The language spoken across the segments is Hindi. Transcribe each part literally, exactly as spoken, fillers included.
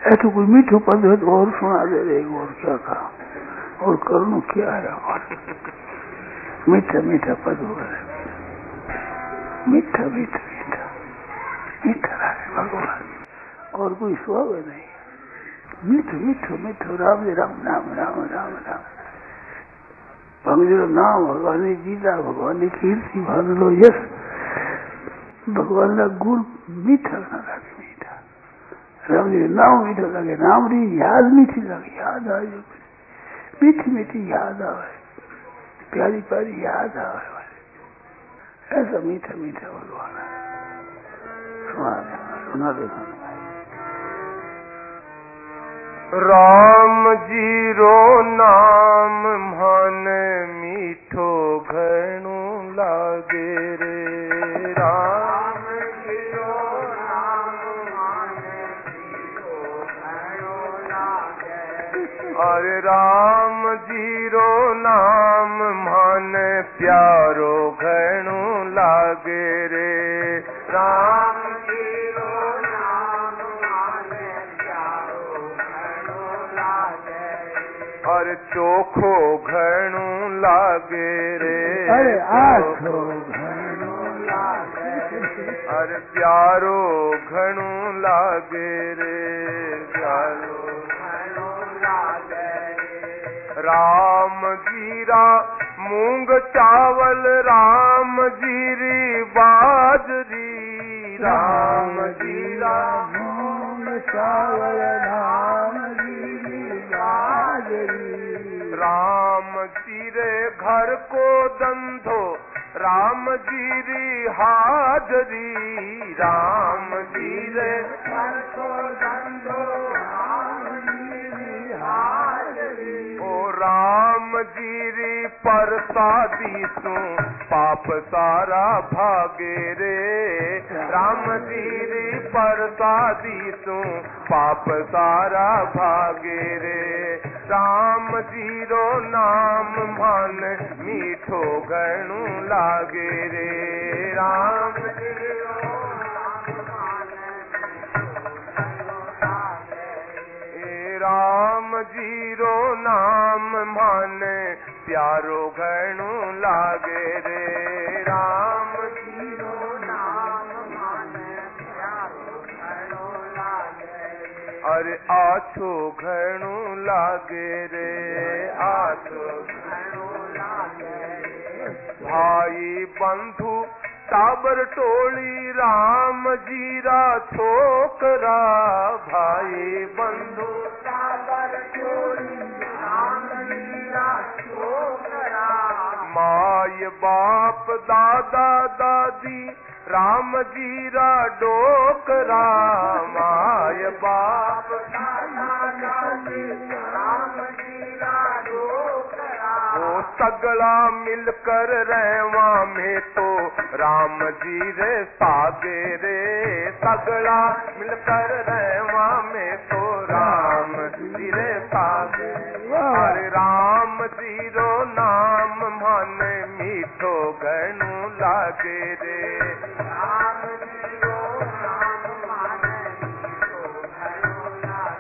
ऐसे कोई मीठो पद है तो और सुना दे रहे, और क्या कहा, और करनो क्या है हमारे। मीठा मीठा पद हो गए, मीठा मीठा मीठा मीठा रहे भगवान, और कोई स्वभाव नहीं। मीठो मीठो मीठो राम जी राम नाम राम राम राम। भगवान नाम भगवान की गीता, भगवान की कीर्ति, भगवान लो यश, भगवान का गुण मीठा ना लगे। मीठा राम जी नाम मीठा लगे, नाम री याद मीठी लगे, याद आ जो मीठी मीठी याद आवे, प्यारी प्यारी याद आवे, ऐसा मीठा मीठा भगवान है। सुना देना सुना देना। राम जी रो नाम मन मीठो घणो लागे रे। राम जी रो नाम मन मीठो घणो लागे। अरे राम जी रो नाम मन प्यारो घणो लागे रे। राम जी रो नाम मन प्यारो घणो लागे। अरे चोखो घणो लागे रे। अरे आखो घणो लागे। अरे प्यारो घणो लागे रे। प्यारो घणो लागे। राम जीरा मूंग चावल, राम जीरी बाजरी। राम जीरा मूंग चावल, राम जीरी बाजरी। राम जीरे घर को धंधो, राम जीरी हाजरी। राम जीरे घर को धंधो, राम जीरी हाजरी। ओ राम जीरी परसादी सु पाप सारा भागे रे। राम जीरी परसादी सु पाप सारा भागे रे। राम जीरो नाम मन मीठो घणो लागे रे। राम जीरो नाम मन राम जीरो नाम मन प्यारो घणो लागे रे। राम जीरो नाम मन प्यारो घणो लागे। अरे आछो घणो लागे रे। आछो घणो लागे। भाई बंधु टाबर टोली, राम जीरा छोकरा। भाई बंधु टाबर टोली, राम जीरा छोकरा। माय बाप दादा दादी, राम जीरा डोकरा। माय बाप दादा दादी, राम जीरा डोकरा। ओ सगला मिलकर रहवा में तो राम जी रे सागे रे। सगला मिलकर रहवा में तो राम जी रे सागे। अरे राम जी रो नाम मन मीठो घणो लागे रे। राम जी रो नाम मन मीठो घणो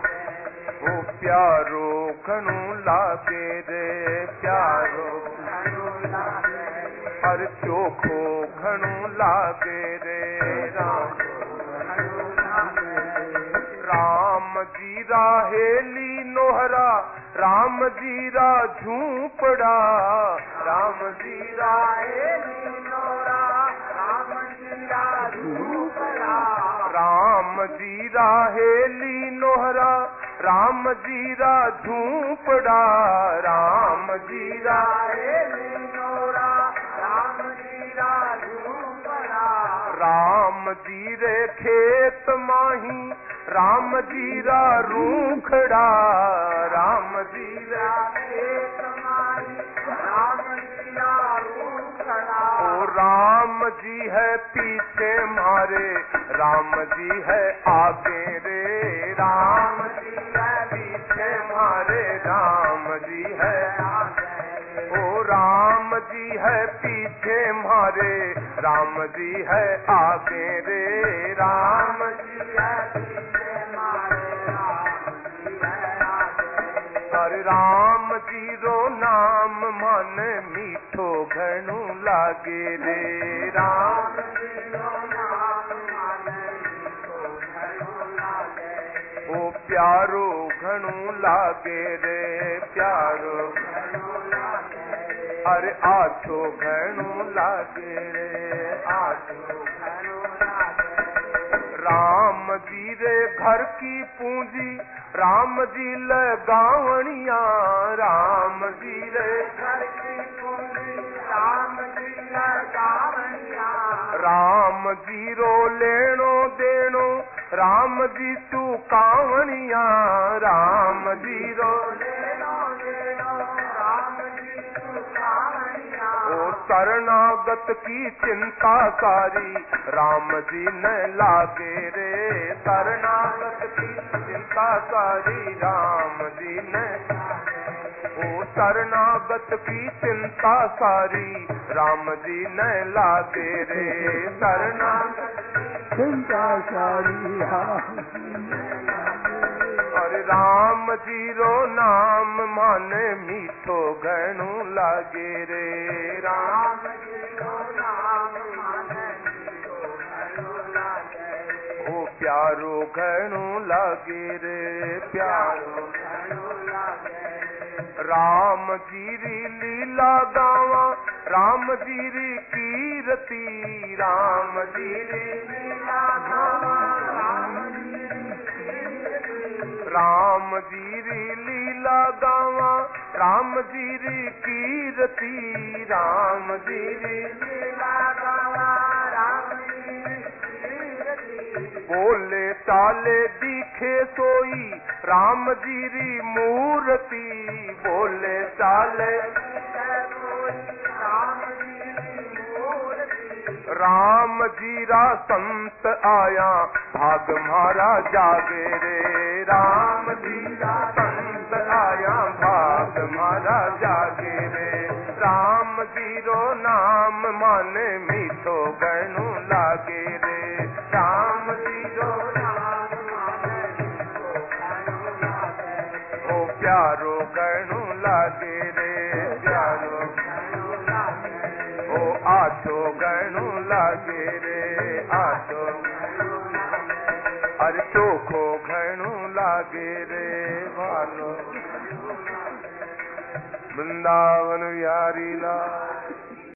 लागे। ओ प्यारो घणो लागे रे। प्यारो घणो लागे। हर चोखो घणो लागे रे। राम घणो लागे। राम जीरा हेली नोहरा, राम जीरा झूपड़ा। राम जीरा हेली नोहरा, राम जीरा झूपड़ा। राम जीरा हेली नोहरा, राम जीरा झूपड़ा। राम जीरा हेली नोहरा, राम जीरा झूपड़ा। राम जीरे खेत माही, राम जीरा रूखड़ा। राम जीरा खेत माही, राम जीरा रूखड़ा। ओ राम जी है पीछे मारे, राम जी है आगे रे। राम जी है पीछे मारे, राम जी है आगे। ओ राम जी है पीछे मारे, राम जी है आगे रे। राम जी है पीछे मारे, राम राम जीरो नाम मन मीठो घणो लागे रे राम जीरो नाम मन मीठो घणो लागे ओ प्यारो घणो लागे रे प्यारो घणो लागे अरे आछो घणो लागे रे आछो घणो लागे राम जी रे घर की पूंजी राम जी लगावणिया राम जी रे घर की पूंजी राम जी लगावणिया राम जी रो लेनो देनो राम जी तू कावणिया राम जी रो लेनो देनो राम जी तू कावणिया ओ शरणागत की चिंता सारी राम जी न लागे रे शरणागत की चिंता सारी राम जी ने ओ शरणागत की चिंता सारी राम जी ने लागे रे शरणागत चिंता सारी राम और राम जीरो नाम मन मीठो घणो लागे रे राम जीरो नाम मन मीठो घणो लागे ओ प्यारो घणो लागे रे प्यारो घणो लागे राम जीरी लीला गावा राम जीरी कीरती राम जीरी लीला गावा राम जीरी कीरती राम जीरी लीला गावा राम जीरी कीरती राम जीरी लीला गावा राम जीरी कीरती बोले चाले दिखे सोई राम जीरी मूर्ति बोले चाले राम जीरा संत आया भाग मारा जागे रे राम जीरा संत आया भाग मारा जागे रे राम जीरो नाम मन मीठो घणो लागे रे राम जीरो नाम मन मीठो घणो लागे ओ प्यारो घणो लागे रे प्यारो घणो लागे ओ आछो घणो लागे रे आछो अरे चोखो घणो लागे रे भालो वृंदावन विहारी लाल